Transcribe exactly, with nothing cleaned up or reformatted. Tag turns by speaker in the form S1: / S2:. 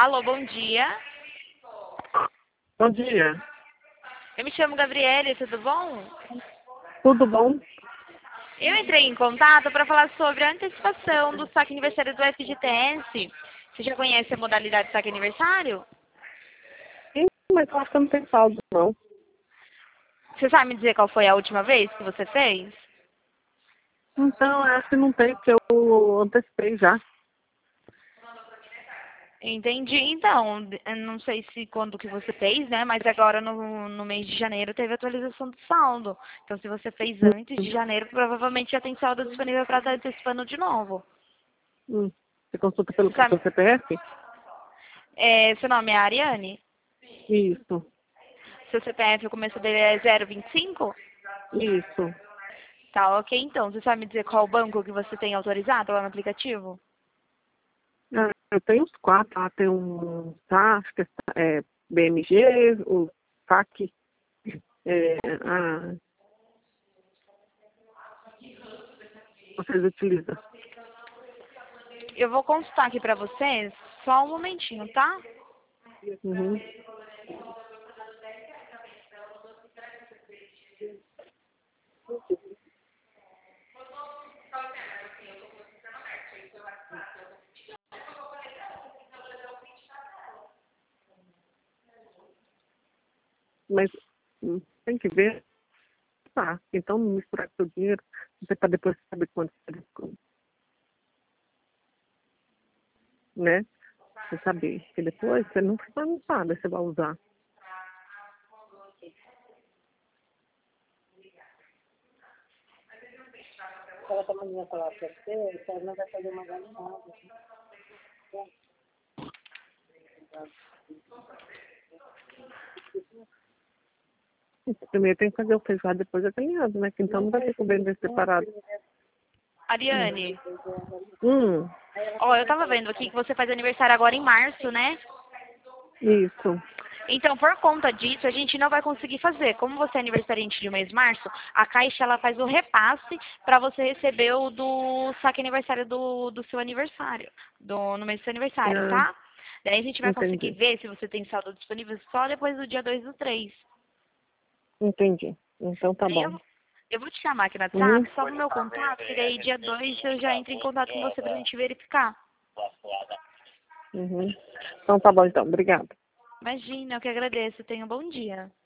S1: Alô, bom dia.
S2: Bom dia.
S1: Eu me chamo Gabriele, tudo bom?
S2: Tudo bom?
S1: Eu entrei em contato para falar sobre a antecipação do saque aniversário do F G T S. Você já conhece a modalidade de saque aniversário?
S2: Sim, mas eu acho que eu não tenho saldo, não.
S1: Você sabe me dizer qual foi a última vez que você fez?
S2: Então, eu acho que não tem, porque eu antecipei já.
S1: Entendi. Então, eu não sei se quando que você fez, né? Mas agora no, no mês de janeiro teve atualização do saldo. Então, se você fez antes de janeiro, provavelmente já tem saldo disponível para estar antecipando de novo.
S2: Hum. Você consulta pelo
S1: Você sabe,
S2: seu C P F?
S1: é, seu nome é Ariane?
S2: Isso,
S1: Seu C P F, o começo dele é zero vinte e cinco?
S2: isso.
S1: Tá, ok, então. Você sabe me dizer qual banco que você tem autorizado lá no aplicativo?
S2: Ah, eu tenho os quatro lá, tem um tá, acho que é, é B M G, o S A C, é, a, vocês utilizam.
S1: Eu vou consultar aqui pra vocês, só um momentinho, tá?
S2: Uhum. Mas hum, tem que ver. Tá, então não misturar com o seu dinheiro, você para depois saber quanto você desconto, né? Você saber, porque depois você não, você não sabe se você vai usar. Ela tá mandando falar pra você, você não vai fazer uma galinhada. Primeiro tem que fazer o feijoada, depois a galinhada, né? Que então não vai ter que vender separado.
S1: Ariane,
S2: Hum,
S1: ó, eu tava vendo aqui que você faz aniversário agora em março, né?
S2: isso.
S1: Então, por conta disso, a gente não vai conseguir fazer. Como você é aniversariante de mês de março, a Caixa ela faz o repasse para você receber o do saque aniversário do, do seu aniversário, do, no mês do seu aniversário,
S2: Ah,
S1: tá? Daí a gente vai conseguir
S2: entendi.
S1: ver se você tem saldo disponível só depois do dia dois do três.
S2: Entendi. Então tá
S1: Daí
S2: bom.
S1: eu, eu vou te chamar aqui no
S2: Uhum.
S1: WhatsApp, só no meu contato, que daí dia dois eu já entro em contato com você pra gente verificar.
S2: Uhum. Então tá bom então. Obrigada.
S1: Imagina, eu que agradeço. Tenha um bom dia.